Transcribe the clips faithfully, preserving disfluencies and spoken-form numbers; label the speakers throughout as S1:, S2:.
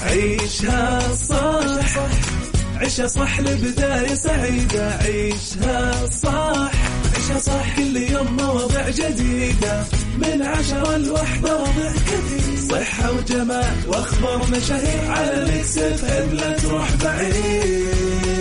S1: عيشها صح عيشها صح لبداية سعيدة. عيشها صح عيشها صح كل يوم مواضيع جديدة من عشرة لوحدة وضع كثير صحة وجمال واخبار مشاهير على ميكس اف ام لا تروح بعيد.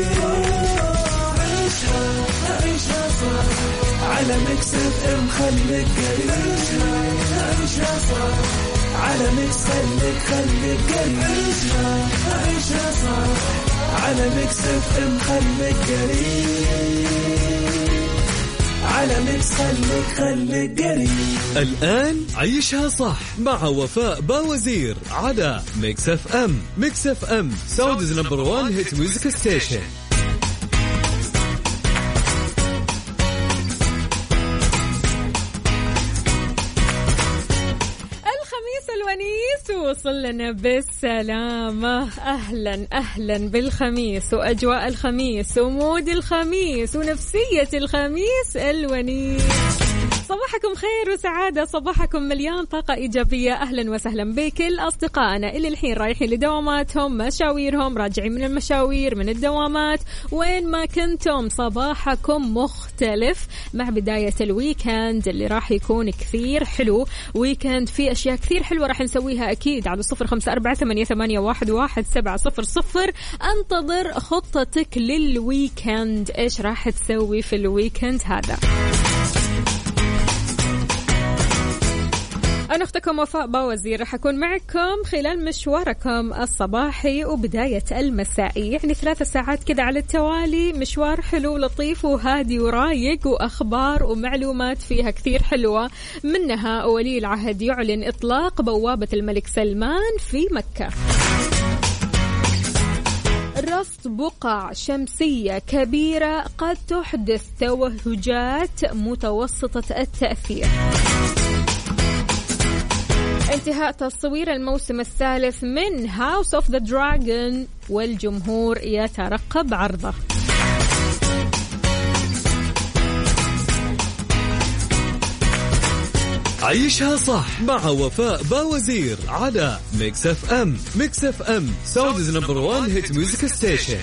S1: عيشها عيشها صح على ميكس اف ام خليك قريب. عيشها صح على ميكس خليك خليك قريب. عيشها عيشها صح على ميكس اف ام خليك قريب. على ميكس خليك خليك قريب.
S2: الآن عيشها صح مع وفاء باوزير على ميكس اف ام. ميكس اف ام سعوديز نمبر وان هيت ميوزك ستيشن.
S3: وصل لنا بالسلامة. أهلا أهلا بالخميس وأجواء الخميس ومود الخميس ونفسية الخميس الونيس. صباحكم خير وسعادة، صباحكم مليان طاقة إيجابية. أهلا وسهلا بكل أصدقائنا اللي الحين رايحين لدواماتهم، مشاويرهم، راجعين من المشاوير من الدوامات، وين ما كنتم صباحكم مختلف مع بداية الويكند اللي راح يكون كثير حلو. ويكند فيه أشياء كثير حلوة راح نسويها أكيد على صفر خمسة أربعة ثمانية ثمانية واحد واحد سبعة صفر صفر. انتظر خطتك للويكند، إيش راح تسوي في الويكند هذا؟ أنا أختكم وفاء باوزير راح أكون معكم خلال مشواركم الصباحي وبداية المسائي، يعني ثلاثة ساعات كذا على التوالي. مشوار حلو لطيف وهادي ورايق وأخبار ومعلومات فيها كثير حلوة. منها ولي العهد يعلن إطلاق بوابة الملك سلمان في مكة. رصد بقع شمسية كبيرة قد تحدث توهجات متوسطة التأثير. انتهاء تصوير الموسم الثالث من هاوس اوف ذا دراجون والجمهور يترقب عرضه.
S2: عيشها صح مع وفاء باوزير على ميكس اف ام. ميكس اف ام سعوديز نمبر وان هيت ميوزك ستيشن.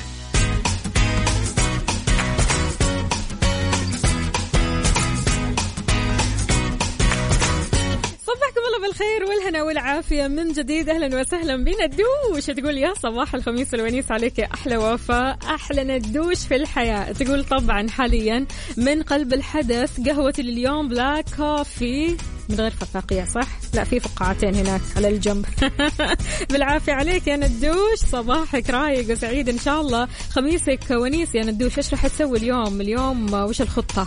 S3: بالخير والهنا والعافية من جديد. أهلا وسهلا بنا الدوش. تقول يا صباح الخميس الونيس عليك يا أحلى وفاء، أحلى ندوش في الحياة. تقول طبعا حاليا من قلب الحدث قهوتي لليوم بلاك كوفي من غير فقاقيع، صح؟ لا في فقاعتين هناك على الجنب. بالعافية عليك يا ندوش، صباحك رايق وسعيد إن شاء الله. خميسك ونيس يا ندوش. إيش رح تسوي اليوم؟ اليوم وش الخطة؟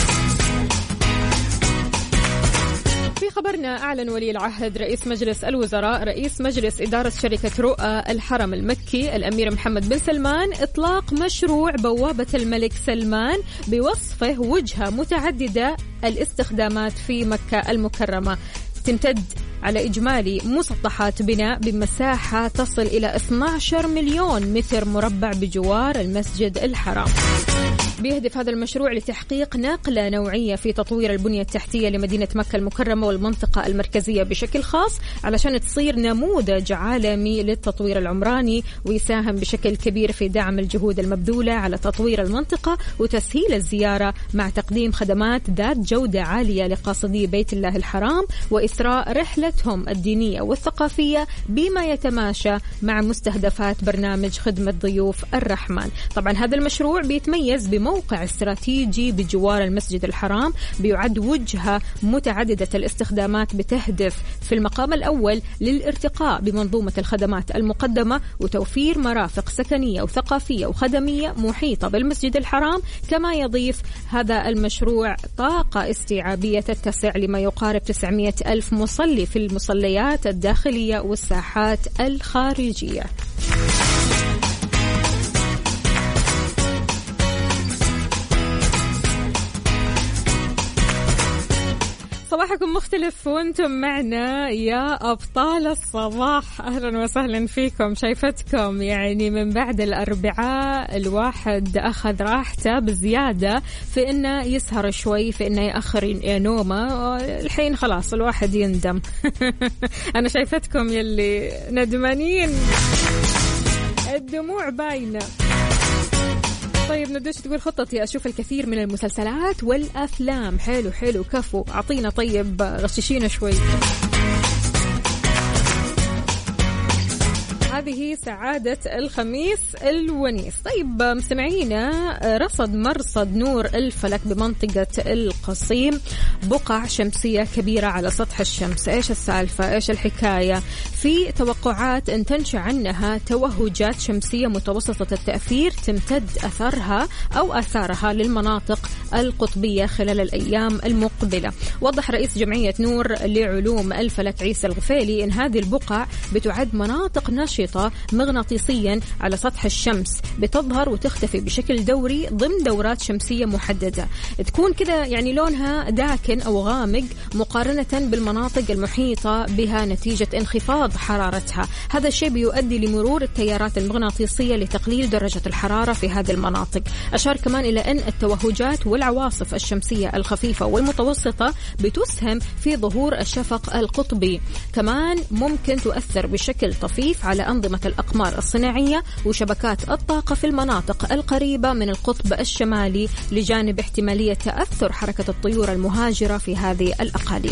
S3: في خبرنا أعلن ولي العهد رئيس مجلس الوزراء رئيس مجلس إدارة شركة رؤى الحرم المكي الأمير محمد بن سلمان إطلاق مشروع بوابة الملك سلمان بوصفه وجهة متعددة الاستخدامات في مكة المكرمة. تمتد على إجمالي مسطحات بناء بمساحة تصل إلى اثني عشر مليون متر مربع بجوار المسجد الحرام. بيهدف هذا المشروع لتحقيق نقلة نوعية في تطوير البنية التحتية لمدينة مكة المكرمة والمنطقة المركزية بشكل خاص، علشان تصير نموذج عالمي للتطوير العمراني، ويساهم بشكل كبير في دعم الجهود المبذولة على تطوير المنطقة وتسهيل الزيارة، مع تقديم خدمات ذات جودة عالية لقاصدي بيت الله الحرام وإثراء رحلتهم الدينية والثقافية بما يتماشى مع مستهدفات برنامج خدمة ضيوف الرحمن. طبعا هذا المشروع بيتميز بموقع استراتيجي بجوار المسجد الحرام، بيعد وجهة متعددة الاستخدامات، بتهدف في المقام الأول للارتقاء بمنظومة الخدمات المقدمة وتوفير مرافق سكنية وثقافية وخدمية محيطة بالمسجد الحرام. كما يضيف هذا المشروع طاقة استيعابية تتسع لما يقارب تسعمائة ألف مصلي في المصليات الداخلية والساحات الخارجية. صباحكم مختلف وانتم معنا يا أبطال الصباح. أهلا وسهلا فيكم. شايفتكم يعني من بعد الأربعاء الواحد أخذ راحته بزيادة في إنه يسهر شوي، في إنه يأخر نومه. الحين خلاص الواحد يندم. أنا شايفتكم يلي ندمانين الدموع باينة. طيب ندوش تقول خطتي أشوف الكثير من المسلسلات والأفلام. حلو حلو كفو، أعطينا طيب غششينا شوي. هذه سعادة الخميس الونيس. طيب مستمعينا، رصد مرصد نور الفلك بمنطقة القصيم بقع شمسية كبيرة على سطح الشمس. إيش السالفة؟ إيش الحكاية؟ في توقعات أن تنشأ عنها توهجات شمسية متوسطة التأثير تمتد أثرها أو أثارها للمناطق القطبية خلال الأيام المقبلة. وضح رئيس جمعية نور لعلوم الفلك عيسى الغفيلي أن هذه البقع بتعد مناطق نشطة مغناطيسيا على سطح الشمس، بتظهر وتختفي بشكل دوري ضمن دورات شمسية محددة، تكون كذا يعني لونها داكن أو غامق مقارنة بالمناطق المحيطة بها نتيجة انخفاض حرارتها. هذا الشيء بيؤدي لمرور التيارات المغناطيسية لتقليل درجة الحرارة في هذه المناطق. أشار كمان إلى أن التوهجات والعواصف الشمسية الخفيفة والمتوسطة بتسهم في ظهور الشفق القطبي. كمان ممكن تؤثر بشكل طفيف على أنظمة الأقمار الصناعية وشبكات الطاقة في المناطق القريبة من القطب الشمالي، لجانب احتمالية تأثر حركة الطيور المهاجرة في هذه الأقاليم.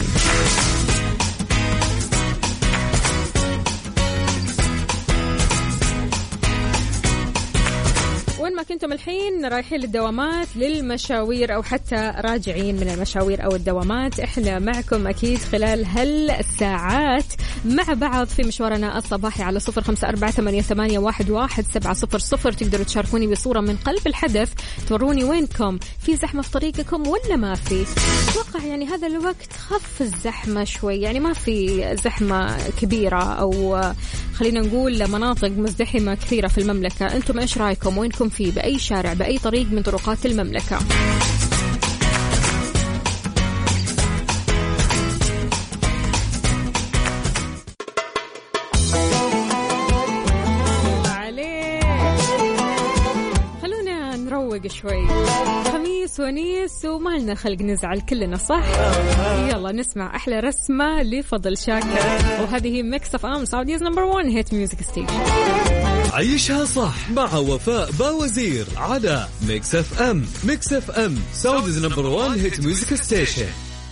S3: وين ما كنتم الحين رايحين للدوامات، للمشاوير أو حتى راجعين من المشاوير أو الدوامات، إحنا معكم أكيد خلال هالساعات مع بعض في مشوارنا الصباحي على صفر خمسة أربعة ثمانية ثمانية واحد واحد سبعة صفر صفر. تقدروا تشاركوني بصورة من قلب الحدث، توروني وينكم، في زحمة في طريقكم ولا ما في؟ أتوقع يعني هذا الوقت خف الزحمة شوي، يعني ما في زحمة كبيرة أو خلينا نقول مناطق مزدحمة كثيرة في المملكة. أنتم إيش رأيكم؟ وينكم فيه؟ بأي شارع، بأي طريق من طرقات المملكة؟ شوي خميس ونيس وما لنا خلق نزعل كلنا، صح؟ يلا نسمع أحلى رسمة لفضل شاكر، وهذه ميكس أف أم سعوديز نمبر وان هيت ميوزك ستيشن.
S2: عيشها صح مع وفاء باوزير على ميكس أف أم. ميكس أف أم سعوديز نمبر وان هيت ميوزك ستيشن.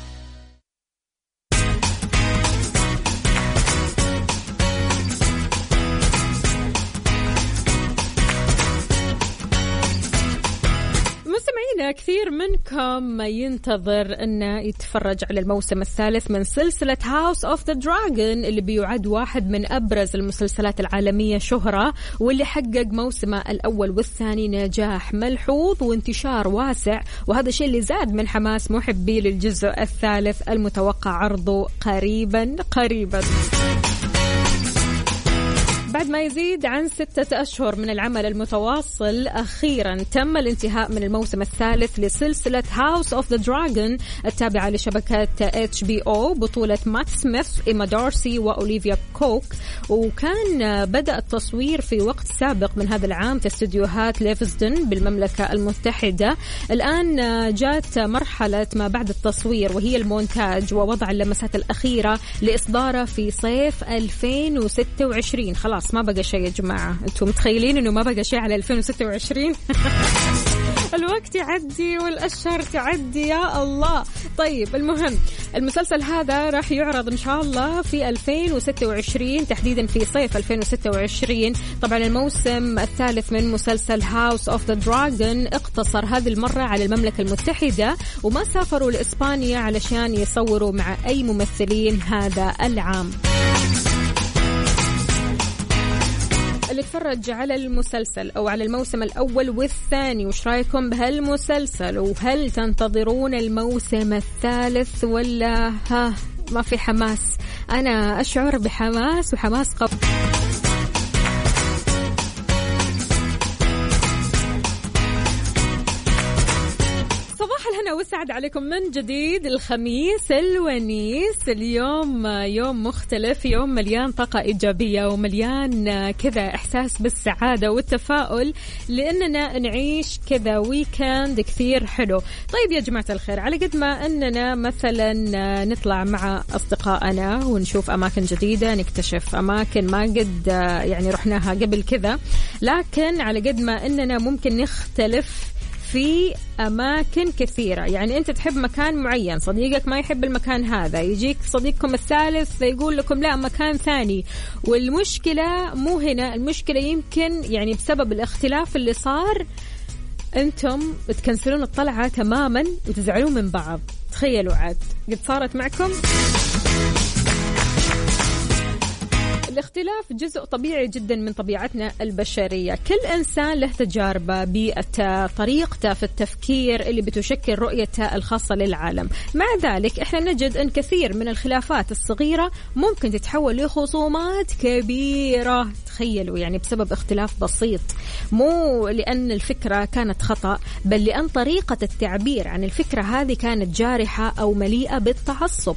S3: كثير منكم ينتظر أنه يتفرج على الموسم الثالث من سلسلة هاوس أوف ذا دراجون، اللي بيعد واحد من أبرز المسلسلات العالمية شهرة، واللي حقق موسمه الأول والثاني نجاح ملحوظ وانتشار واسع، وهذا الشيء اللي زاد من حماس محبي للجزء الثالث المتوقع عرضه قريبا قريبا. بعد ما يزيد عن ستة أشهر من العمل المتواصل، أخيرا تم الانتهاء من الموسم الثالث لسلسلة هاوس أوف ذا دراجون التابعة لشبكة اتش بي او، بطولة مات سميث، إيما دارسي، وأوليفيا كوك. وكان بدأ التصوير في وقت سابق من هذا العام في استديوهات ليفزدن بالمملكة المتحدة. الآن جاءت مرحلة ما بعد التصوير، وهي المونتاج ووضع اللمسات الأخيرة لإصداره في صيف ألفين وستة وعشرين. خلاص ما بقى شيء يا جماعة، أنتم متخيلين أنه ما بقى شيء على ألفين وستة وعشرين؟ الوقت يعدي والأشهر تعدي يا الله. طيب المهم المسلسل هذا راح يعرض إن شاء الله في ألفين وستة وعشرين، تحديدا في صيف ألفين وستة وعشرين. طبعا الموسم الثالث من مسلسل هاوس أوف ذا دراجون اقتصر هذه المرة على المملكة المتحدة، وما سافروا لإسبانيا علشان يصوروا مع أي ممثلين هذا العام. اللي تفرج على المسلسل أو على الموسم الأول والثاني، وش رأيكم بهالمسلسل؟ وهل تنتظرون الموسم الثالث ولا ها ما في حماس؟ أنا أشعر بحماس وحماس قوي. وسعد عليكم من جديد. الخميس الونيس، اليوم يوم مختلف، يوم مليان طاقة إيجابية ومليان كذا إحساس بالسعادة والتفاؤل، لأننا نعيش كذا ويكند كثير حلو. طيب يا جماعة الخير، على قد ما أننا مثلا نطلع مع أصدقائنا ونشوف أماكن جديدة، نكتشف أماكن ما قد يعني رحناها قبل كذا، لكن على قد ما أننا ممكن نختلف في أماكن كثيرة. يعني أنت تحب مكان معين، صديقك ما يحب المكان هذا، يجيك صديقكم الثالث يقول لكم لا مكان ثاني. والمشكلة مو هنا، المشكلة يمكن يعني بسبب الاختلاف اللي صار أنتم تكنسلون الطلعة تماما وتزعلون من بعض. تخيلوا عاد قد صارت معكم. الاختلاف جزء طبيعي جدا من طبيعتنا البشرية، كل إنسان له تجاربه، بيئته، طريقته في التفكير اللي بتشكل رؤيته الخاصة للعالم. مع ذلك احنا نجد أن كثير من الخلافات الصغيرة ممكن تتحول لخصومات كبيرة. تخيلوا يعني بسبب اختلاف بسيط، مو لأن الفكرة كانت خطأ، بل لأن طريقة التعبير عن الفكرة هذه كانت جارحة أو مليئة بالتعصب.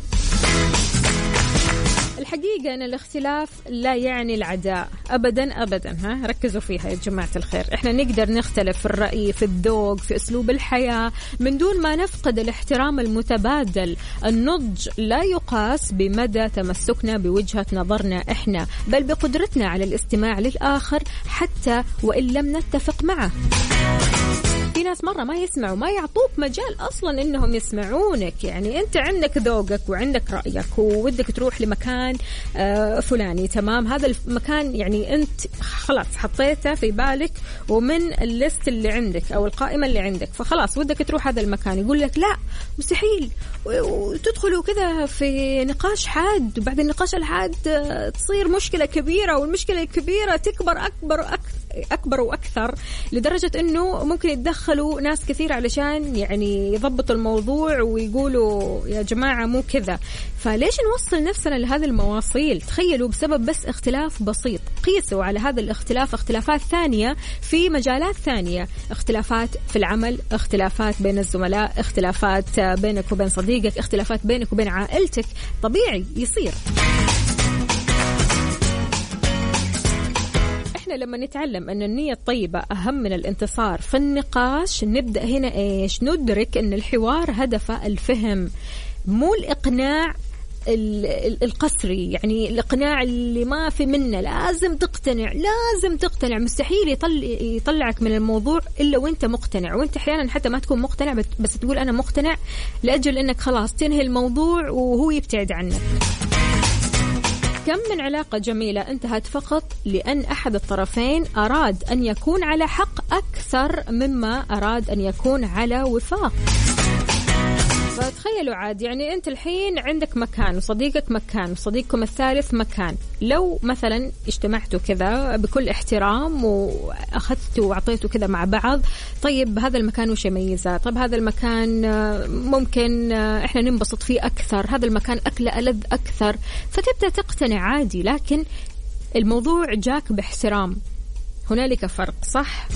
S3: الحقيقة أن الاختلاف لا يعني العداء أبدا أبدا. ها ركزوا فيها يا جماعة الخير. إحنا نقدر نختلف في الرأي، في الذوق، في أسلوب الحياة، من دون ما نفقد الاحترام المتبادل. النضج لا يقاس بمدى تمسكنا بوجهة نظرنا إحنا، بل بقدرتنا على الاستماع للآخر حتى وإن لم نتفق معه. في ناس مرة ما يسمعوا، ما يعطوك مجال أصلا إنهم يسمعونك. يعني أنت عندك ذوقك وعندك رأيك وودك تروح لمكان آه فلاني، تمام، هذا المكان يعني أنت خلاص حطيته في بالك ومن الليست اللي عندك أو القائمة اللي عندك، فخلاص ودك تروح هذا المكان. يقول لك لا مستحيل، وتدخلوا كذا في نقاش حاد، وبعد النقاش الحاد تصير مشكلة كبيرة، والمشكلة الكبيرة تكبر أكبر وأكثر أكبر وأكثر، لدرجة أنه ممكن يتدخلوا ناس كثير علشان يعني يضبطوا الموضوع ويقولوا يا جماعة مو كذا. فليش نوصل نفسنا لهذه المواصيل؟ تخيلوا بسبب بس اختلاف بسيط. قيسوا على هذا الاختلاف اختلافات ثانية في مجالات ثانية، اختلافات في العمل، اختلافات بين الزملاء، اختلافات بينك وبين صديقك، اختلافات بينك وبين عائلتك. طبيعي يصير. احنا لما نتعلم ان النية الطيبة اهم من الانتصار في النقاش، نبدأ هنا ايش؟ ندرك ان الحوار هدفه الفهم، مو الاقناع القسري. يعني الاقناع اللي ما في منه، لازم تقتنع، لازم تقتنع. مستحيل يطلع يطلعك من الموضوع الا وانت مقتنع، وانت احيانا حتى ما تكون مقتنع بس تقول انا مقتنع لاجل انك خلاص تنهي الموضوع وهو يبتعد عنك. كم من علاقة جميلة انتهت فقط لأن أحد الطرفين أراد أن يكون على حق أكثر مما أراد أن يكون على وفاق. فتخيلوا عاد، يعني أنت الحين عندك مكان وصديقك مكان وصديقكم الثالث مكان، لو مثلا اجتمعتوا كذا بكل احترام وأخذتوا وعطيتوا كذا مع بعض، طيب هذا المكان وش يميزه؟ طيب هذا المكان ممكن احنا ننبسط فيه أكثر، هذا المكان أكله ألذ أكثر، فتبدأ تقتنع عادي. لكن الموضوع جاك باحترام، هنالك فرق، صح؟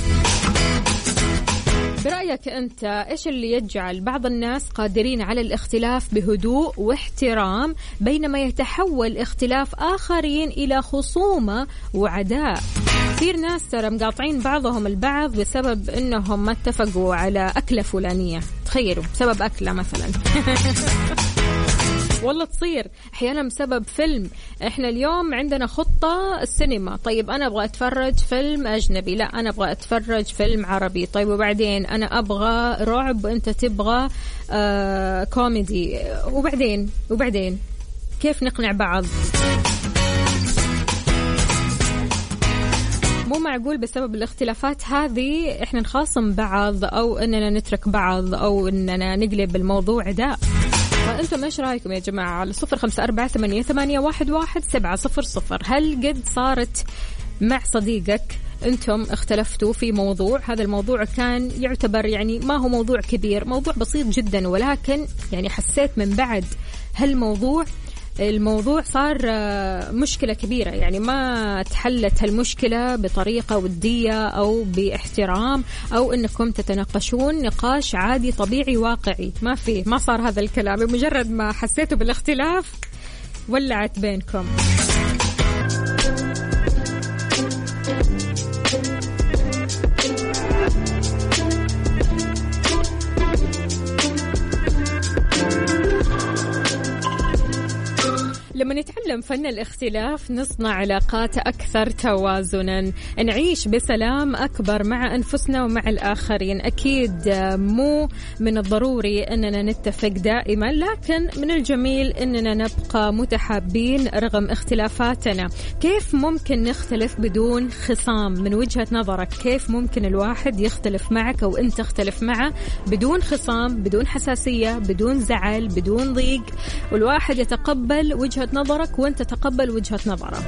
S3: برأيك أنت إيش اللي يجعل بعض الناس قادرين على الاختلاف بهدوء واحترام، بينما يتحول اختلاف آخرين إلى خصومة وعداء؟ كثير ناس ترى مقاطعين بعضهم البعض بسبب إنهم ما اتفقوا على أكلة فلانية. تخيلوا بسبب أكلة مثلا. والله تصير أحيانا بسبب فيلم. إحنا اليوم عندنا خطة السينما، طيب أنا أبغى أتفرج فيلم أجنبي، لا أنا أبغى أتفرج فيلم عربي، طيب وبعدين أنا أبغى رعب وأنت تبغى آه كوميدي، وبعدين وبعدين كيف نقنع بعض؟ مو معقول بسبب الاختلافات هذه إحنا نخاصم بعض أو إننا نترك بعض أو إننا نقلب الموضوع عداء. فأنتم إيش رأيكم يا جماعة؟ على صفر خمسة أربعة ثمانية ثمانية واحد واحد سبعة صفر صفر. هل قد صارت مع صديقك أنتم اختلفتوا في موضوع، هذا الموضوع كان يعتبر يعني ما هو موضوع كبير، موضوع بسيط جدا، ولكن يعني حسيت من بعد هالموضوع الموضوع صار مشكلة كبيرة، يعني ما تحلت هالمشكلة بطريقة ودية أو باحترام أو إنكم تتناقشون نقاش عادي طبيعي واقعي. ما في ما صار هذا الكلام، بمجرد ما حسيتوا بالاختلاف ولعت بينكم. لما نتعلم فن الاختلاف نصنع علاقات أكثر توازنا، نعيش بسلام أكبر مع أنفسنا ومع الآخرين. أكيد مو من الضروري أننا نتفق دائما، لكن من الجميل أننا نبقى متحابين رغم اختلافاتنا. كيف ممكن نختلف بدون خصام؟ من وجهة نظرك كيف ممكن الواحد يختلف معك أو أنت تختلف معه بدون خصام، بدون حساسية، بدون زعل، بدون ضيق، والواحد يتقبل وجهة نظرك وانت تقبل وجهة نظرك؟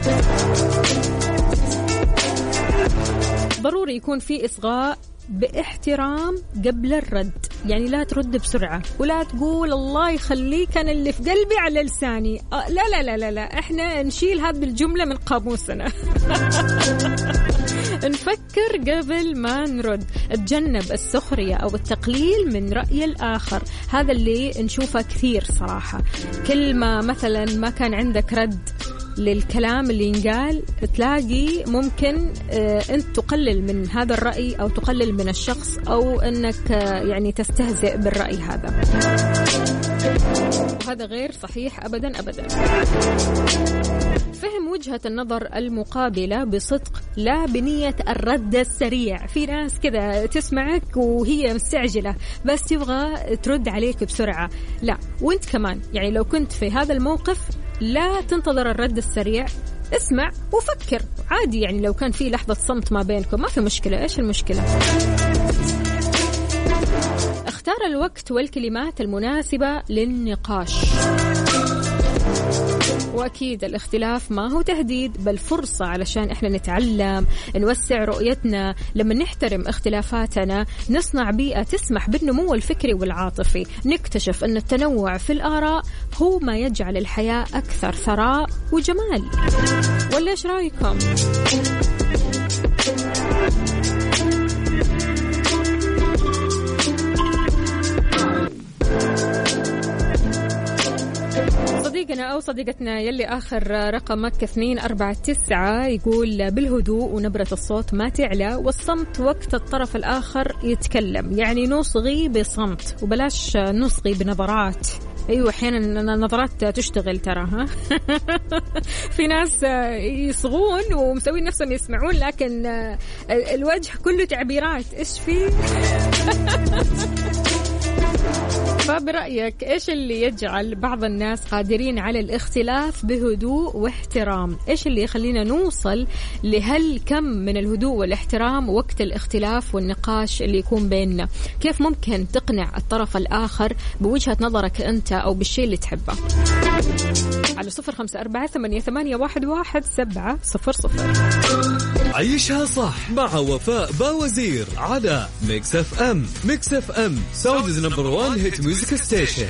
S3: ضروري يكون في إصغاء باحترام قبل الرد، يعني لا ترد بسرعة ولا تقول الله يخليك أنا اللي في قلبي على لساني. أه لا لا لا لا لا، احنا نشيل هذه الجملة من قاموسنا. نفكر قبل ما نرد، تجنب السخرية أو التقليل من رأي الآخر. هذا اللي نشوفه كثير صراحة. كل ما مثلا ما كان عندك رد للكلام اللي ينقال، تلاقي ممكن آه أنت تقلل من هذا الرأي أو تقلل من الشخص أو أنك آه يعني تستهزئ بالرأي هذا. وهذا غير صحيح أبدا أبدا. فهم وجهة النظر المقابلة بصدق لا بنية الرد السريع. في ناس كذا تسمعك وهي مستعجلة بس تبغى ترد عليك بسرعة، لا. وانت كمان يعني لو كنت في هذا الموقف لا تنتظر الرد السريع، اسمع وفكر عادي. يعني لو كان في لحظة صمت ما بينكم ما في مشكلة، ايش المشكلة؟ اختار الوقت والكلمات المناسبة للنقاش. وأكيد الاختلاف ما هو تهديد بل فرصة علشان إحنا نتعلم، نوسع رؤيتنا. لما نحترم اختلافاتنا نصنع بيئة تسمح بالنمو الفكري والعاطفي. نكتشف أن التنوع في الآراء هو ما يجعل الحياة أكثر ثراء وجمال. ولا إيش رأيكم؟ صديقنا أو صديقتنا يلي آخر رقمك اثنين أربعة تسعة يقول بالهدوء ونبرة الصوت ما تعلى، والصمت وقت الطرف الآخر يتكلم، يعني نصغي بصمت وبلاش نصغي بنظرات. أيوة أحيانا النظرات تشتغل ترى. ها في ناس يصغون ومسوين نفسهم يسمعون لكن الوجه كله تعبيرات. إيش فيه؟ فبرأيك إيش اللي يجعل بعض الناس قادرين على الاختلاف بهدوء واحترام؟ إيش اللي يخلينا نوصل لهالكم من الهدوء والاحترام وقت الاختلاف والنقاش اللي يكون بيننا؟ كيف ممكن تقنع الطرف الآخر بوجهة نظرك أنت أو بالشيء اللي تحبه؟ على صفر خمسة أربعة ثمانية ثمانية واحد واحد سبعة صفر صفر.
S2: عيشها صح مع وفاء باوزير على ميكس اف ام. ميكس اف ام سعوديز نمبر وان هيت ميوزك ستيشن.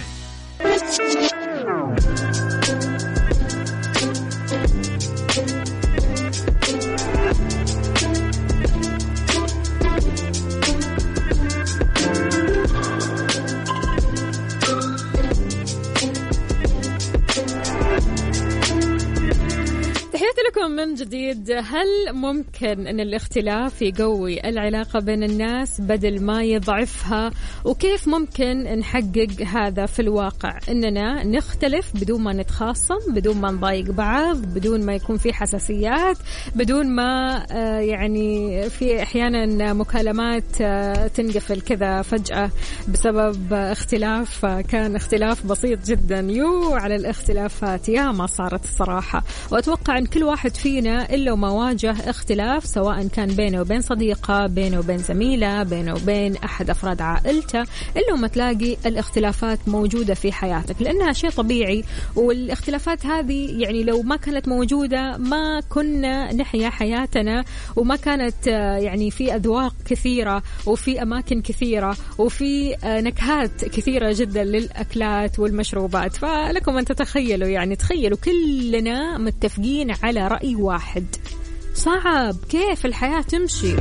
S3: لكم من جديد. هل ممكن أن الاختلاف يقوي العلاقة بين الناس بدل ما يضعفها؟ وكيف ممكن نحقق هذا في الواقع؟ أننا نختلف بدون ما نتخاصم، بدون ما نضايق بعض، بدون ما يكون في حساسيات، بدون ما يعني في أحيانا مكالمات تنقفل كذا فجأة بسبب اختلاف كان اختلاف بسيط جدا. يو على الاختلافات يا ما صارت الصراحة. وأتوقع أن كل واحد فينا فينا إلا وما واجه اختلاف، سواء كان بينه وبين صديقة، بينه وبين زميلة، بينه وبين أحد أفراد عائلته، إلا وما تلاقي الاختلافات موجودة في حياتك، لأنها شيء طبيعي. والاختلافات هذه يعني لو ما كانت موجودة ما كنا نحيا حياتنا، وما كانت يعني في أذواق كثيرة وفي أماكن كثيرة وفي نكهات كثيرة جدا للأكلات والمشروبات. فلكم أن تتخيلوا، يعني تخيلوا كلنا متفقين على رأي واحد، صعب كيف الحياة تمشي.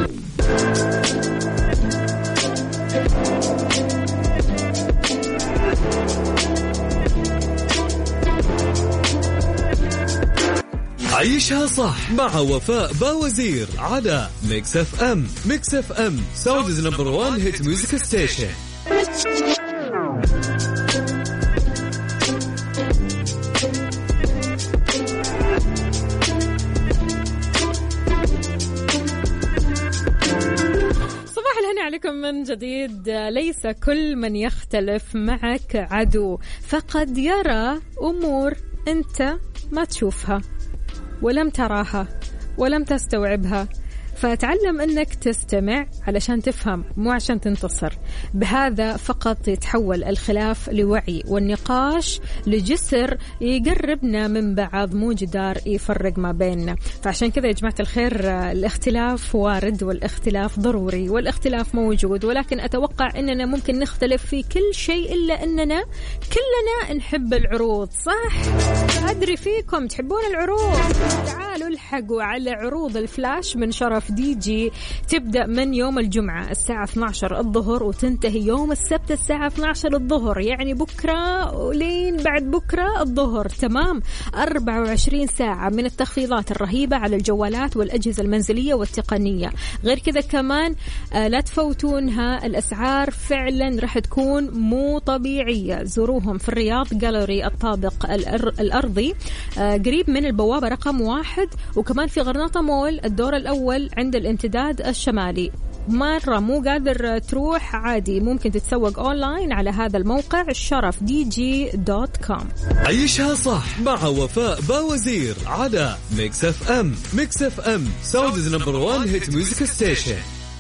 S2: عيشها صح مع وفاء باوزير على ميكس اف ام. ميكس اف ام سعوديز نمبر وان هيت ميوزك ستيشن.
S3: عليكم من جديد. ليس كل من يختلف معك عدو، فقد يرى أمور أنت ما تشوفها ولم تراها ولم تستوعبها، فتعلم أنك تستمع علشان تفهم مو عشان تنتصر. بهذا فقط يتحول الخلاف لوعي، والنقاش لجسر يقربنا من بعض، مو جدار يفرق ما بيننا. فعشان كذا يا جماعة الخير، الاختلاف وارد والاختلاف ضروري والاختلاف موجود، ولكن أتوقع أننا ممكن نختلف في كل شيء إلا أننا كلنا نحب العروض. صح؟ أدري فيكم تحبون العروض. تعالوا الحقوا على عروض الفلاش من شرف دي جي، تبدأ من يوم الجمعة الساعة اثنتي عشرة الظهر وتنتهي يوم السبت الساعة اثنتي عشرة الظهر، يعني بكرة ولين بعد بكرة الظهر. تمام، أربعة وعشرين ساعة من التخفيضات الرهيبة على الجوالات والأجهزة المنزلية والتقنية. غير كذا كمان آه لا تفوتونها، الأسعار فعلا رح تكون مو طبيعية. زوروهم في الرياض، جاليري الطابق الأرضي آه قريب من البوابة رقم واحد، وكمان في غرناطة مول الدور الأول عند الامتداد الشمالي. مرة مو قادر تروح، عادي ممكن تتسوق أونلاين على هذا الموقع شرف دي جي دوت كوم.
S2: عيشها صح مع وفاء باوزير على ميكس اف ام. ميكس اف ام سعوديز نمبر وان هيت ميوزك ستيشن.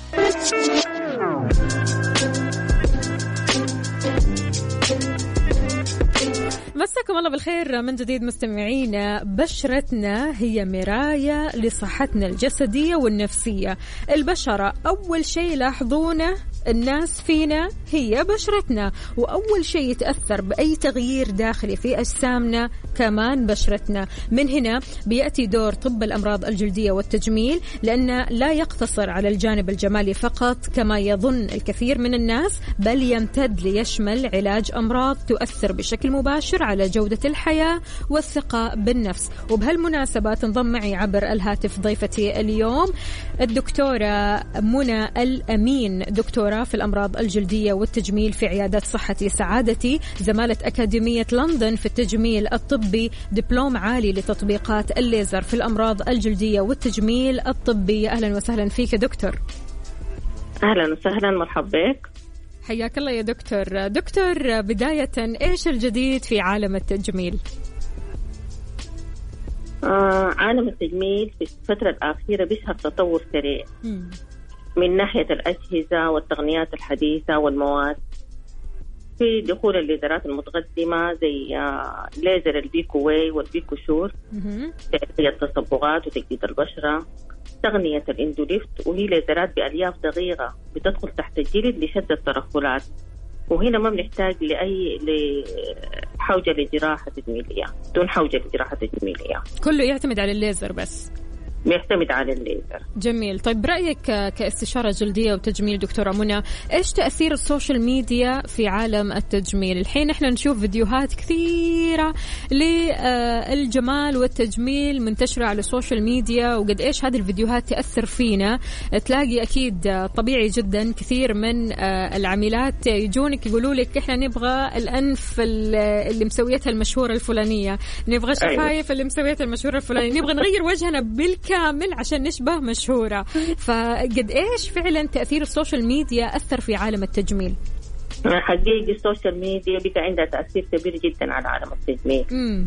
S3: مساكم الله بالخير من جديد مستمعينا. بشرتنا هي مراية لصحتنا الجسدية والنفسية. البشرة أول شيء لاحظونه الناس فينا هي بشرتنا، وأول شيء يتأثر بأي تغيير داخلي في أجسامنا كمان بشرتنا. من هنا بيأتي دور طب الأمراض الجلدية والتجميل، لأنه لا يقتصر على الجانب الجمالي فقط كما يظن الكثير من الناس، بل يمتد ليشمل علاج أمراض تؤثر بشكل مباشر على جودة الحياة والثقة بالنفس. وبهالمناسبة تنضم معي عبر الهاتف ضيفتي اليوم الدكتورة منى الأمين، دكتورة في الأمراض الجلدية والتجميل في عيادات صحتي سعادتي، زمالة أكاديمية لندن في التجميل الطبي، دبلوم عالي لتطبيقات الليزر في الأمراض الجلدية والتجميل الطبي. أهلا وسهلا فيك دكتور.
S4: أهلا وسهلا، مرحبا بك.
S3: حياك الله يا دكتور. دكتور بداية إيش الجديد في عالم التجميل؟
S4: آه عالم التجميل في الفترة الأخيرة بيشهد تطور سريع م. من ناحية الأجهزة والتقنيات الحديثة والمواد، في دخول الليزرات المتقدمة زي ليزر البيكو واي والبيكو شور تغذية التصبغات وتجديد البشرة، تقنية الاندوليفت وهي ليزرات بألياف دقيقة بتدخل تحت الجلد لشد الترهلات، وهنا ما بنحتاج لأي حوجة لجراحة تجميلية، دون حوجة لجراحة تجميلية،
S3: كله يعتمد على الليزر بس.
S4: بيعتمد على الليزر.
S3: جميل. طيب برأيك كاستشارة جلدية وتجميل دكتورة منى، إيش تأثير السوشيال ميديا في عالم التجميل؟ الحين إحنا نشوف فيديوهات كثيرة للجمال والتجميل منتشرة على السوشيال ميديا، وقد إيش هذه الفيديوهات تأثر فينا. تلاقي أكيد طبيعي جدا كثير من العميلات يجونك يقولوا لك إحنا نبغى الأنف اللي مسويتها المشهورة الفلانية، نبغى الشفايف اللي مسويتها المشهورة الفلانية، نبغى نغير وجهنا بالك كامل عشان نشبه مشهورة. فقد إيش فعلا تأثير السوشيال ميديا أثر في عالم التجميل؟
S4: حقيقي السوشيال ميديا بقى عندها تأثير كبير جدا على عالم التجميل. مم.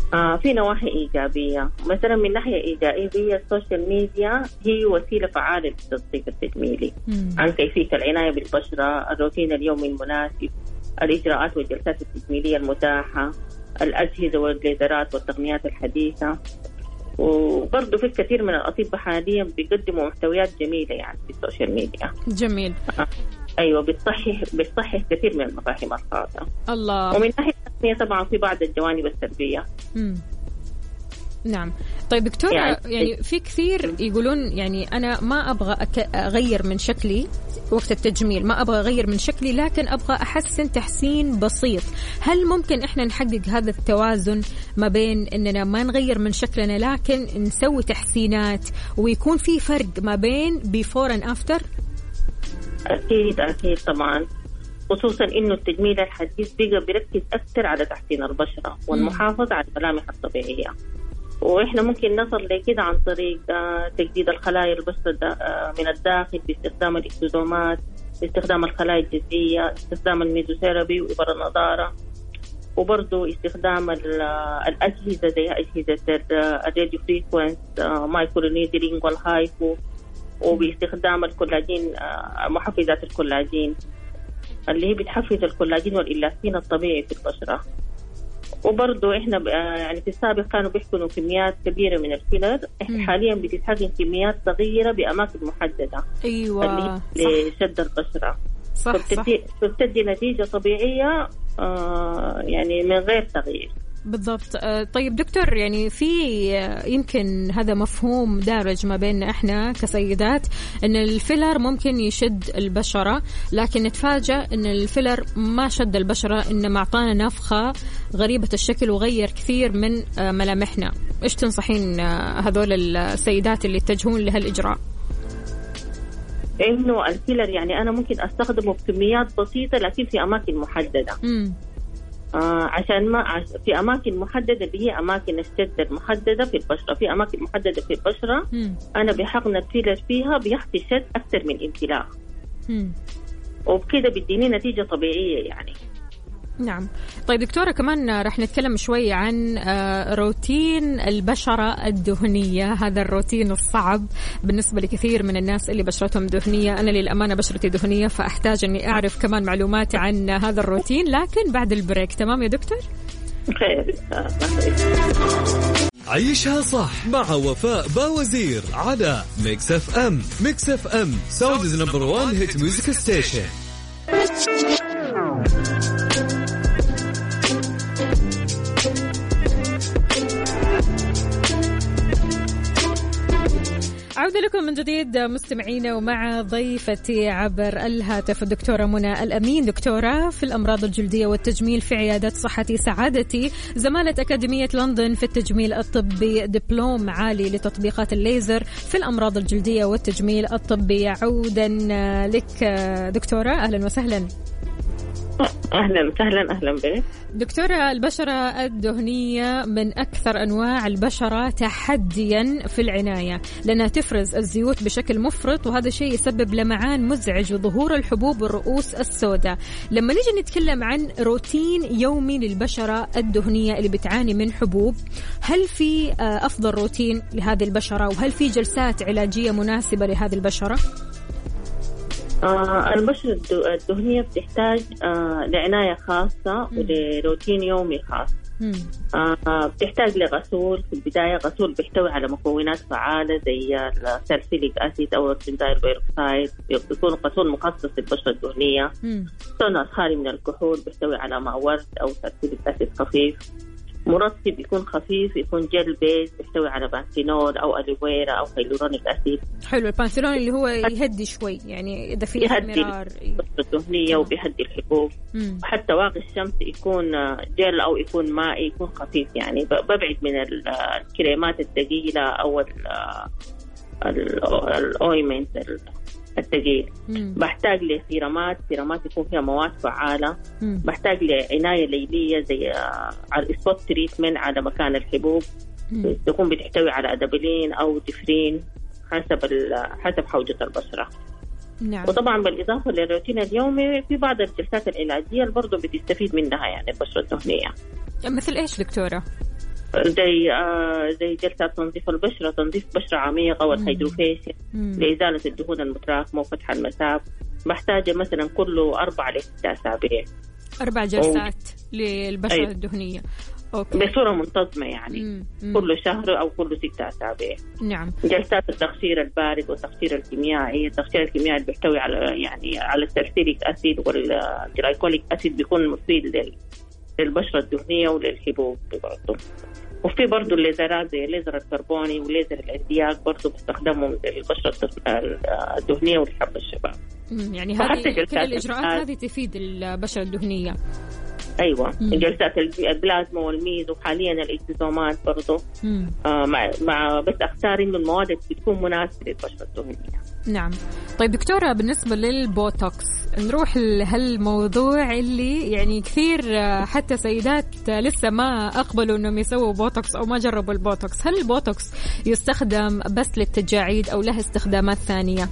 S4: آه في نواحي إيجابية. مثلا من ناحية إيجابية السوشيال ميديا هي وسيلة فعالة للتسويق التجميلي عن كيفية العناية بالبشرة، الروتين اليومي المناسب، الإجراءات والجلسات التجميلية المتاحة، الأجهزة والليزرات والتقنيات الحديثة. وبرضه في الكثير من الأطباء حاليا بيقدموا محتويات جميلة يعني في السوشيال ميديا.
S3: جميل.
S4: آه. أيوة بتصحح بتصحح كثير من المفاهيم الخاطئة.
S3: الله.
S4: ومن ناحية التقنية طبعا في بعض الجوانب السلبية.
S3: مم. نعم. طيب دكتورة يعني, يعني في كثير يقولون يعني أنا ما أبغى أغير من شكلي وقت التجميل، ما أبغى أغير من شكلي لكن أبغى أحسن تحسين بسيط. هل ممكن إحنا نحقق هذا التوازن ما بين إننا ما نغير من شكلنا لكن نسوي تحسينات ويكون في فرق ما بين before and after؟
S4: أكيد أكيد طبعا، خصوصا إنه التجميل الحديث بقى بيركز أكثر على تحسين البشرة والمحافظة على الملامح الطبيعية. وإحنا ممكن نصل لكده عن طريق تجديد الخلايا البشرة من الداخل باستخدام الإكسودومات، باستخدام الخلايا الجذعية، استخدام الميزوثيرابي وإبر النضارة، وبرضو استخدام الأجهزة زي أجهزة الراديو فريكوينس مايكرونيدرينج والهايفو، وباستخدام الكولاجين محفزات الكولاجين اللي هي بتحفز الكولاجين والإلاستين الطبيعي في البشرة. وبرضو إحنا يعني في السابق كانوا بيحقنوا كميات كبيرة من الفيلر، إحنا حاليا بتتحقن كميات صغيرة بأماكن محددة.
S3: أيوة
S4: لشد البشرة.
S3: صح
S4: فبتدي,
S3: صح.
S4: فبتدي نتيجة طبيعية آه يعني من غير تغيير.
S3: بالضبط. طيب دكتور يعني في يمكن هذا مفهوم دارج ما بيننا احنا كسيدات ان الفيلر ممكن يشد البشرة، لكن نتفاجأ ان الفيلر ما شد البشرة، انما اعطانا نفخة غريبة الشكل وغير كثير من ملامحنا. ايش تنصحين هذول السيدات اللي يتجهون لهالإجراء؟
S4: انه الفيلر يعني انا ممكن استخدمه بكميات بسيطة لكن في اماكن محددة.
S3: امم
S4: آه عشان ما عش... في أماكن محددة اللي هي أماكن الشد المحددة في البشرة، في أماكن محددة في البشرة مم. أنا بحقن الفيلر فيها بيحصي شد أكثر من انفلاق، وبكده بديني نتيجة طبيعية يعني.
S3: نعم. طيب دكتورة كمان رح نتكلم شوي عن روتين البشرة الدهنية، هذا الروتين الصعب بالنسبة لكثير من الناس اللي بشرتهم دهنية. أنا للأمانة بشرتي دهنية فأحتاج أني أعرف كمان معلومات عن هذا الروتين، لكن بعد البريك. تمام يا دكتور؟
S4: خير.
S2: عيشها صح مع وفاء باوزير على ميكس اف ام. ميكس اف ام سعوديز نمبر وان هيت ميوزك ستيشن.
S3: عودة لكم من جديد مستمعينا، ومع ضيفتي عبر الهاتف الدكتورة منى الأمين، دكتورة في الأمراض الجلدية والتجميل في عيادة صحتي سعادتي، زمالة أكاديمية لندن في التجميل الطبي، دبلوم عالي لتطبيقات الليزر في الأمراض الجلدية والتجميل الطبي. عودا لك دكتورة، أهلا وسهلا.
S4: أهلا وسهلا. أهلا بك
S3: دكتورة. البشرة الدهنية من أكثر أنواع البشرة تحديا في العناية، لأنها تفرز الزيوت بشكل مفرط، وهذا شيء يسبب لمعان مزعج وظهور الحبوب والرؤوس السوداء. لما نيجي نتكلم عن روتين يومي للبشرة الدهنية اللي بتعاني من حبوب، هل في أفضل روتين لهذه البشرة، وهل في جلسات علاجية مناسبة لهذه البشرة؟
S4: آه البشرة الدهنية بتحتاج آه لعناية خاصة ولروتين يومي خاص. آه بتحتاج لغسول في البداية، غسول بيحتوي على مكونات فعالة زي الساليسيليك أسيد أو البنزايل بيروكسيد، يكون غسول مخصص للبشرة الدهنية. تونر خالي من الكحول بيحتوي على ماء ورد أو ساليسيليك أسيد خفيف. مرطب يكون خفيف، يكون جل بيز بيحتوي على بانثينول أو ألوفيرا أو هيلورونيك أسيد.
S3: حلو. البانثينول اللي هو يهدي شوي، يعني إذا في احمرار
S4: البشرة الدهنية وبيهدي الحبوب. وحتى واقي الشمس يكون جل أو يكون مائي، يكون خفيف. يعني ببعد من الكريمات الثقيلة أو الأويمنت الثقيل. بحتاج لسيرامات، سيرامات يكون فيها مواد فعالة. مم. بحتاج لعناية ليلية زي على السبوت تريتمنت على مكان الحبوب، مم. تكون بتحتوي على أدابلين أو ديفرين حسب حسب حوجة البشرة.
S3: نعم.
S4: وطبعا بالإضافة للروتين اليومي في بعض الجلسات العلاجية اللي برضو بتستفيد منها يعني البشرة الدهنية.
S3: مثل إيش دكتورة؟
S4: زي آه زي جلسات تنظيف البشرة، تنظيف بشرة عميقة والهيدروفيشيا لإزالة الدهون المتراكمة وفتح المسام، محتاجة مثلا كله أربع لستة أسابيع.
S3: أربع جلسات أو... للبشرة أيوة. الدهنية أوكي.
S4: بصورة منتظمة يعني مم. مم. كل شهر أو كل ستة أسابيع.
S3: نعم.
S4: جلسات التخشير البارد والتخشير الكيميائي، التخشير الكيميائي بيحتوي على يعني على السلسليك أسيد والجلايكوليك أسيد، بيكون مفيد للبشرة الدهنية وللحبوب برضه. وفي برضه الليزرات زي الليزر الكربوني وليزر الازدياق برضه بيستخدموا للبشرة الدهنية والحب الشباب.
S3: يعني هذه كل الإجراءات هذه تفيد البشرة الدهنية.
S4: أيوة. مم. جلسات البلازما والميز وحاليا الإكسسومات برضو آه مع, مع بس أختار إنه المواد بتكون مناسبة للبشرة الدهنية.
S3: نعم. طيب دكتورة، بالنسبة للبوتوكس نروح لهالموضوع اللي يعني كثير حتى سيدات لسه ما أقبلوا إنهم يسووا بوتوكس أو ما جربوا البوتوكس. هل البوتوكس يستخدم بس للتجاعيد أو له استخدامات ثانية؟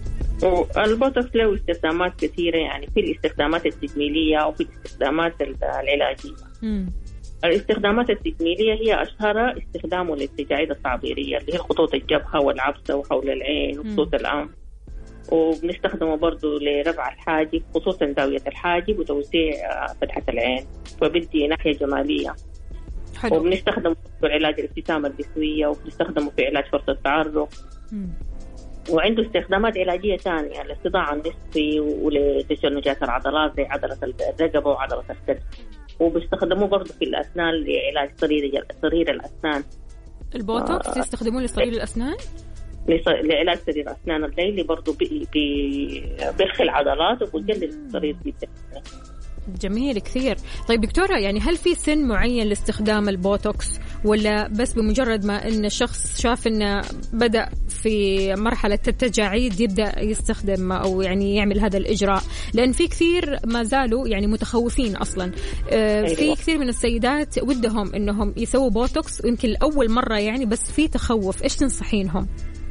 S4: البوتوكس له استخدامات كثيرة، يعني في الاستخدامات التجميلية وفي الاستخدامات العلاجية. مم. الاستخدامات التجميلية هي أشهر استخدامه للتجاعيد التعبيرية اللي هي خطوط الجبهة والعبسة وحول العين وخطوط الأنف، وبنستخدمه برضو لرفع الحاجب خصوصا زاوية الحاجب وتوسيع فتحة العين، فبدي ناحية جمالية. حلو. وبنستخدمه في علاج الابتسامة الجسمية، وبنستخدمه في علاج فرط التعرق. مم. وعنده استخدامات علاجية ثانية للصداع النصفي ولتشنجات العضلات زي عضلة الرقبة وعضلة الكتف، وبيستخدموه برضه في الأسنان لعلاج صرير صرير الأسنان.
S3: البوتوكس آه يستخدموه لصرير الأسنان؟
S4: لعلاج صرير الأسنان الليلي برضه بي بي بيرخي العضلات وبيقلل الصرير جدا.
S3: جميل كثير. طيب دكتورة، يعني هل في سن معين لاستخدام البوتوكس، ولا بس بمجرد ما ان الشخص شاف انه بدأ في مرحلة التجاعيد يبدأ يستخدم او يعني يعمل هذا الإجراء؟ لأن في كثير ما زالوا يعني متخوفين أصلا. آه في كثير من السيدات ودهم انهم يسووا بوتوكس ويمكن لأول مرة يعني، بس في تخوف. ايش تنصحينهم؟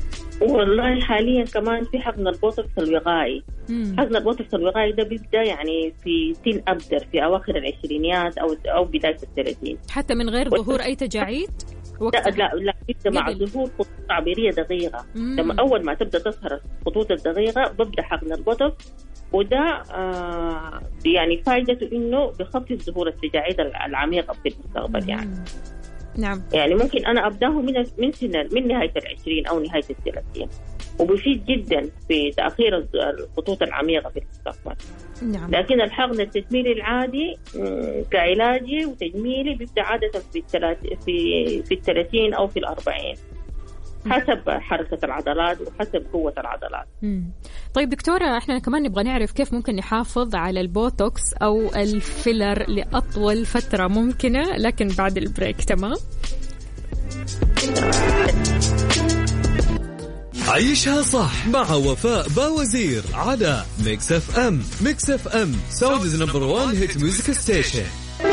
S4: والله حاليا كمان في حقن البوتوكس الوقائي. حقن البوتوكس الوقائي ده بيبدأ يعني في سن أبدر في أواخر العشرينيات أو أو بداية الثلاثين،
S3: حتى من غير ظهور أي تجاعيد.
S4: لا لا لا بيبدأ مع ظهور خطوط تعبيرية دقيقة. مم. لما أول ما تبدأ تظهر الخطوط الدقيقة ببدأ حقن البوتوكس، وده آه يعني فائدته إنه بيخفف ظهور التجاعيد العميقة في المستقبل. مم. يعني
S3: نعم.
S4: يعني ممكن أنا أبدأه من من سنة من نهاية العشرين أو نهاية الثلاثين، وبيفيد جدا في تأخير الخطوط العميقة في المستقبل.
S3: نعم.
S4: لكن الحقن التجميلي العادي كعلاجي وتجميلي بيبدأ عادة في الثلاث في في الثلاثين أو في الأربعين حسب حركة العضلات وحسب قوة العضلات.
S3: مم. طيب دكتورة، احنا كمان نبغى نعرف كيف ممكن نحافظ على البوتوكس أو الفيلر لأطول فترة ممكنة، لكن بعد البريك. تمام؟
S2: عيشها صح مع وفاء باوزير على ميكس اف ام. ميكس اف ام سعوديز نمبر وان هيت ميوزك ستيشن.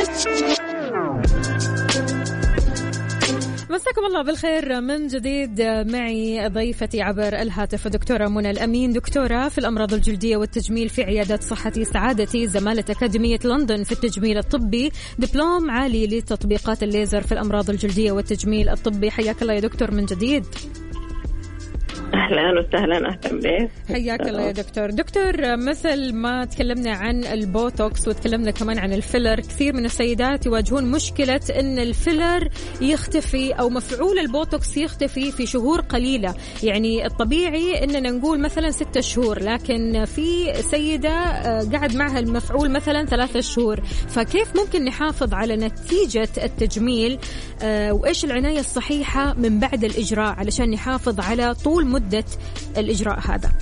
S3: مساكم الله بالخير من جديد. معي ضيفتي عبر الهاتف دكتورة منى الأمين، دكتورة في الأمراض الجلدية والتجميل في عيادة صحتي سعادتي، زمالة أكاديمية لندن في التجميل الطبي، دبلوم عالي لتطبيقات الليزر في الأمراض الجلدية والتجميل الطبي. حياك الله يا دكتور من جديد.
S4: أهلا وسهلا. أهلا بك.
S3: حياك الله يا دكتور. دكتور، مثل ما تكلمنا عن البوتوكس وتكلمنا كمان عن الفيلر، كثير من السيدات يواجهون مشكلة أن الفيلر يختفي أو مفعول البوتوكس يختفي في شهور قليلة. يعني الطبيعي أننا نقول مثلا ستة شهور، لكن في سيدة قاعد معها المفعول مثلا ثلاثة شهور. فكيف ممكن نحافظ على نتيجة التجميل، وإيش العناية الصحيحة من بعد الإجراء علشان نحافظ على طول مدة الإجراء هذا؟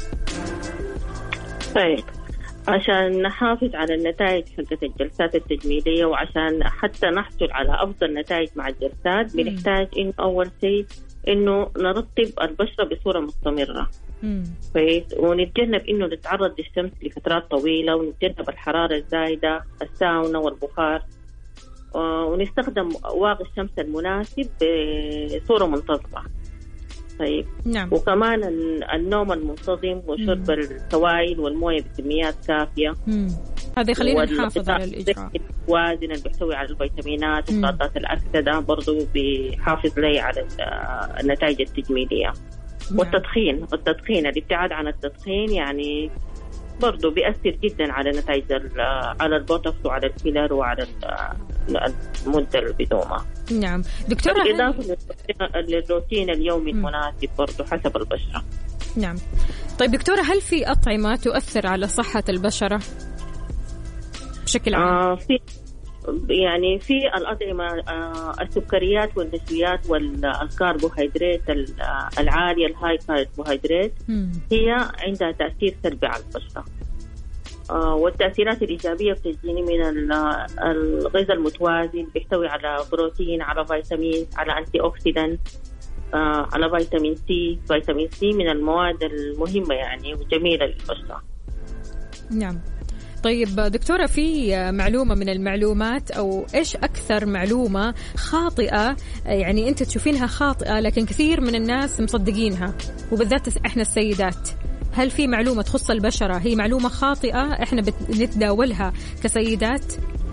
S4: طيب، عشان نحافظ على النتائج حقت الجلسات التجميلية وعشان حتى نحصل على أفضل نتائج مع الجلسات بنحتاج إنه أول شيء إنه نرطب البشرة بصورة مستمرة. كويس. ونتجنب إنه نتعرض للشمس لفترات طويلة، ونتجنب الحرارة الزايدة، الساونا والبخار، ونستخدم واقي الشمس المناسب بصورة منتظمة. طيب.
S3: نعم.
S4: وكمان النوم المنتظم وشرب السوائل والمويه بكميات كافيه.
S3: هذا يخلينا نحافظ على الإجراء.
S4: المتوازن اللي بيحتوي على الفيتامينات ومضادات الأكسدة، برضو بيحافظ لي على النتائج التجميلية. والتدخين التدخين الابتعاد عن التدخين يعني برضو بيأثر جدا على نتائج على البوتوكس وعلى الفيلر وعلى المدة البدومة.
S3: نعم دكتورة،
S4: بالإضافة للروتين اليومي المناسب برضو حسب البشرة.
S3: نعم. طيب دكتورة، هل في أطعمة تؤثر على صحة البشرة بشكل عام؟
S4: آه في يعني في الأطعمة آه السكريات والنشويات والكربوهيدرات العالية الهاي كربوهيدرات هي عندها تأثير سلبي على البشرة. آه والتأثيرات الإيجابية بتجيني من الغذاء المتوازن، بيحتوي على بروتين، على فيتامين، على أنتي أوكسيدانت، آه على فيتامين سي. فيتامين سي من المواد المهمة يعني وجميلة للبشرة.
S3: نعم. طيب دكتورة، في معلومة من المعلومات أو إيش أكثر معلومة خاطئة يعني أنت تشوفينها خاطئة لكن كثير من الناس مصدقينها وبالذات إحنا السيدات؟ هل في معلومة تخص البشرة هي معلومة خاطئة إحنا بنتداولها كسيدات؟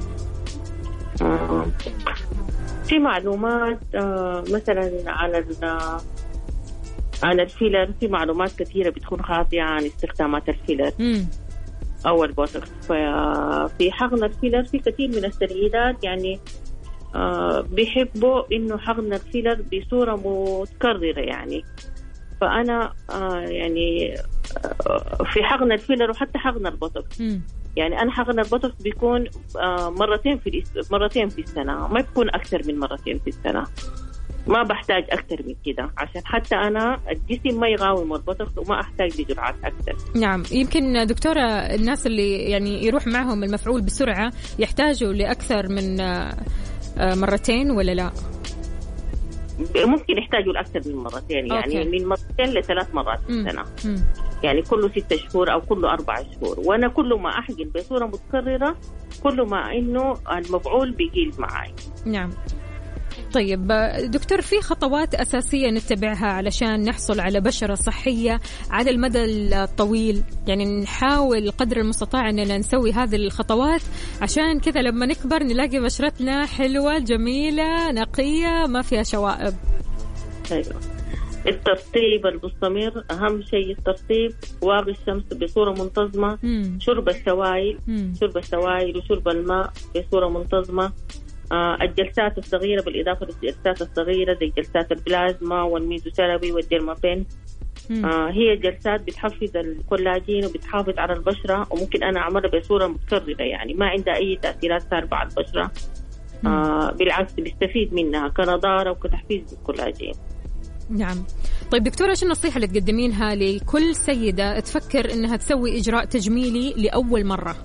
S4: في معلومات مثلا على عن الفيلر، في معلومات كثيرة بتكون خاطئة عن استخدامات الفيلر م. أو البوتوكس. في حقن الفيلر في كثير من السيدات يعني آه بيحبوا إنه حقن الفيلر بصورة متكررة يعني. فأنا آه يعني آه في حقن الفيلر وحتى حقن البوتوكس م. يعني أنا حقن البوتوكس بيكون آه مرتين في مرتين في السنة، ما يكون أكثر من مرتين في السنة. ما بحتاج أكثر من كده عشان حتى أنا الجسم ما يقاوم البوتوكس وما أحتاج لجرعات أكثر.
S3: نعم. يمكن دكتورة الناس اللي يعني يروح معهم المفعول بسرعة يحتاجوا لأكثر من مرتين ولا لا؟
S4: ممكن يحتاجوا لأكثر من مرتين يعني أوكي. من مرتين لثلاث مرات في السنة م. يعني كله ستة شهور أو كله أربع شهور. وأنا كل ما أحقن بصورة متكررة كل ما إنه المفعول بيقل معي.
S3: نعم. طيب دكتور، في خطوات أساسية نتبعها علشان نحصل على بشرة صحية على المدى الطويل؟ يعني نحاول قدر المستطاع أننا نسوي هذه الخطوات عشان كذا لما نكبر نلاقي بشرتنا حلوة جميلة نقية ما فيها شوائب.
S4: أيوة. الترطيب المستمر أهم شيء، الترطيب، واقي الشمس بصورة منتظمة، مم. شرب السوائل مم. شرب السوائل وشرب الماء بصورة منتظمة. آه الجلسات الصغيرة بالإضافة للجلسات الصغيرة زي جلسات البلازما والميزوثيرابي والديرمابين. آه هي جلسات بتحفز الكولاجين وبتحافظ على البشرة، وممكن أنا أعملها بصورة متكررة يعني ما عندها أي تأثيرات سلبية على البشرة. آه بالعكس بيستفيد منها كنضارة وكتحفيز للكولاجين.
S3: نعم. طيب دكتورة، شو النصيحة اللي تقدمينها لكل سيدة تفكر إنها تسوي إجراء تجميلي لأول مرة؟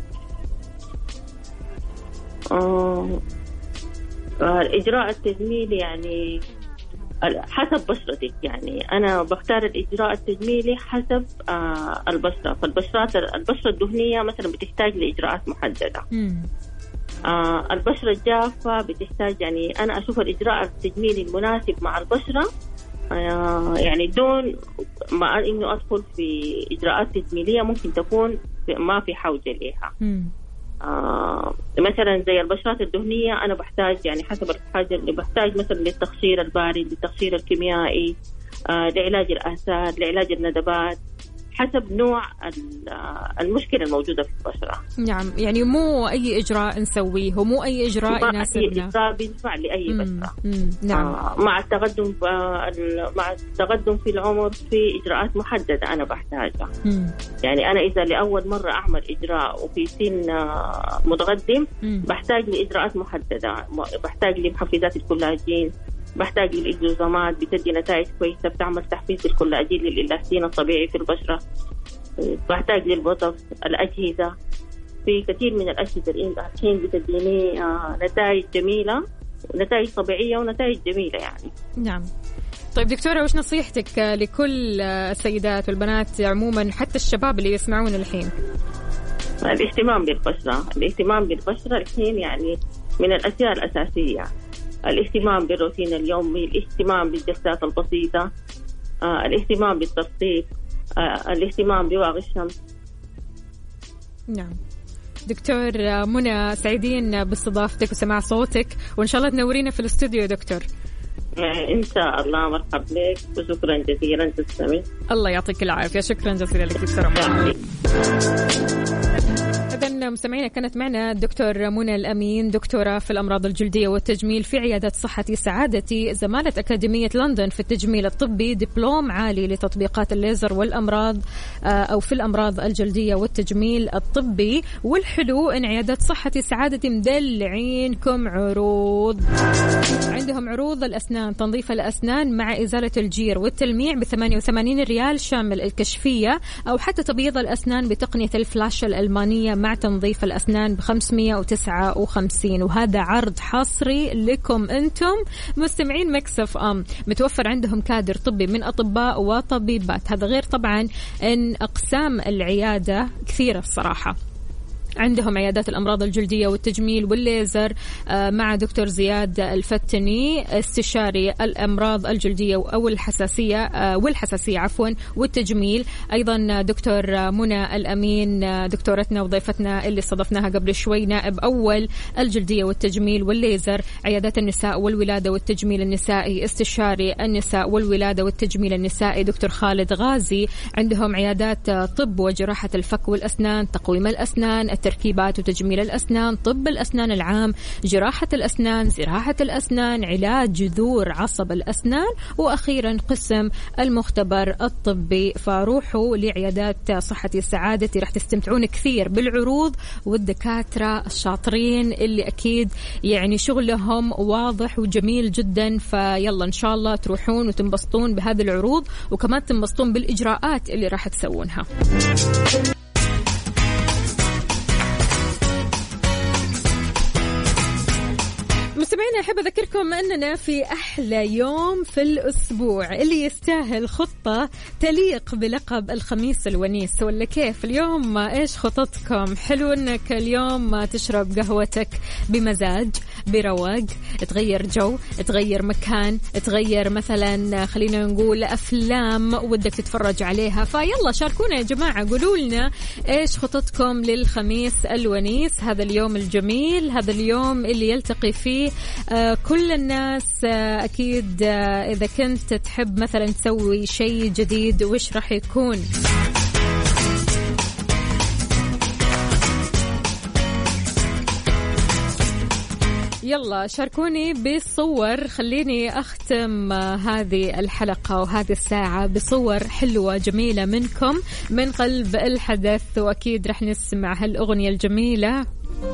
S4: آه الإجراء التجميلي يعني حسب بشرتك، يعني أنا بختار الإجراء التجميلي حسب آه البشرة. فالبشرات البشرة الدهنية مثلا بتحتاج لإجراءات محددة. آه البشرة الجافة بتحتاج يعني أنا أشوف الإجراء التجميلي المناسب مع البشرة آه يعني دون ما إنه أدخل في إجراءات تجميلية ممكن تكون ما في حوجة لها. آه مثلا زي البشرات الدهنية أنا بحتاج يعني حسب الحاجة اللي بحتاج مثلا للتقشير البارد، للتقشير الكيميائي، آه لعلاج الآثار، لعلاج الندبات، حسب نوع المشكلة الموجودة في البشرة.
S3: نعم. يعني مو أي إجراء نسويه ومو أي إجراء يناسبنا،
S4: أي إجراء بينفع لأي بشرة.
S3: نعم.
S4: آه مع التقدم مع التقدم في العمر في إجراءات محددة أنا بحتاجها. مم. يعني أنا إذا لأول مرة أعمل إجراء وفي سن متقدم بحتاج لإجراءات محددة، بحتاج لمحفزات الكولاجين، بحتاج للإكزوزامات بتدي نتائج كويسة بتعمل تحفيز الكولاجين للإلاستين الطبيعي في البشرة. بحتاج للبوتوكس، الأجهزة، في كثير من الأجهزة الحين بتديني نتائج جميلة، نتائج طبيعية ونتائج جميلة يعني.
S3: نعم. طيب دكتورة، وش نصيحتك لكل السيدات والبنات عموما حتى الشباب اللي يسمعون الحين؟
S4: الاهتمام بالبشرة، الاهتمام بالبشرة الحين يعني من الأشياء الأساسية. الاهتمام بالروتين اليومي، الاهتمام بالجلسات البسيطة، آه، الاهتمام بالترطيب، آه، الاهتمام بواقي الشمس.
S3: نعم. دكتور منى سعيدين باستضافتك وسماع صوتك، وإن شاء الله تنورينا في الاستوديو دكتور.
S4: إن شاء الله. مرحبا بك وشكرا جزيلا. تسلمي.
S3: الله يعطيك العافية. شكرا جزيلا لك دكتورة منى. إذن مستمعينا كانت معنا الدكتور منى الأمين، دكتورة في الأمراض الجلدية والتجميل في عيادة صحتي سعادتي، زمالة أكاديمية لندن في التجميل الطبي، دبلوم عالي لتطبيقات الليزر والأمراض أو في الأمراض الجلدية والتجميل الطبي. والحلو إن عيادة صحتي سعادتي مدلعينكم عروض. عندهم عروض الأسنان، تنظيف الأسنان مع إزالة الجير والتلميع بثمانية وثمانين ريال شامل الكشفية، أو حتى تبييض الأسنان بتقنية الفلاش الألمانية مع تنظيف الأسنان بخمسمية وتسعة وخمسين. وهذا عرض حصري لكم أنتم مستمعين مكسف أم. متوفر عندهم كادر طبي من أطباء وطبيبات، هذا غير طبعا أن أقسام العيادة كثيرة الصراحة. عندهم عيادات الأمراض الجلدية والتجميل والليزر مع دكتور زياد الفتني، استشاري الأمراض الجلدية أو الحساسية والحساسية عفوا والتجميل. أيضا دكتور منى الأمين دكتورتنا وضيفتنا اللي استضفناها قبل شوي، نائب أول الجلدية والتجميل والليزر. عيادات النساء والولادة والتجميل النسائي، استشاري النساء والولادة والتجميل النسائي دكتور خالد غازي. عندهم عيادات طب وجراحة الفك والأسنان، تقويم الأسنان، تركيبات وتجميل الأسنان، طب الأسنان العام، جراحة الأسنان، زراعة الأسنان، علاج جذور عصب الأسنان، وأخيرا قسم المختبر الطبي. فروحوا لعيادات صحتي سعادتي، راح تستمتعون كثير بالعروض والدكاترة الشاطرين اللي أكيد يعني شغلهم واضح وجميل جدا. فيلا إن شاء الله تروحون وتنبسطون بهذه العروض، وكمان تنبسطون بالإجراءات اللي راح تسوونها. مستمعينا أحب أذكركم أننا في أحلى يوم في الأسبوع اللي يستاهل خطة تليق بلقب الخميس الونيس. ولا كيف اليوم؟ إيش خطتكم؟ حلو أنك اليوم تشرب قهوتك بمزاج برواق، تغير جو، تغير مكان، تغير مثلا خلينا نقول أفلام ودك تتفرج عليها. فيلا شاركونا يا جماعة، قولوا لنا إيش خطتكم للخميس الونيس، هذا اليوم الجميل، هذا اليوم اللي يلتقي فيه آه كل الناس. آه أكيد آه إذا كنت تحب مثلا تسوي شيء جديد، وش راح يكون؟ يلا شاركوني بالصور. خليني أختم هذه الحلقة وهذه الساعة بصور حلوة جميلة منكم من قلب الحدث، وأكيد رح نسمع هالأغنية الجميلة،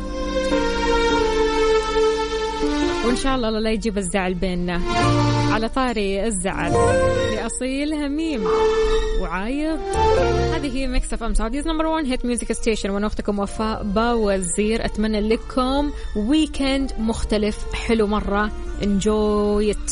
S3: وإن شاء الله لا يجيب الزعل بيننا. على طاري الزعل لأصيل هميم وعايض. هذه هي ميكس اف ام سعوديز نمبر وان هيت ميوزك ستيشن، وانا اختكم وفاء باوزير. اتمنى لكم ويكند مختلف حلو مرة. انجوي.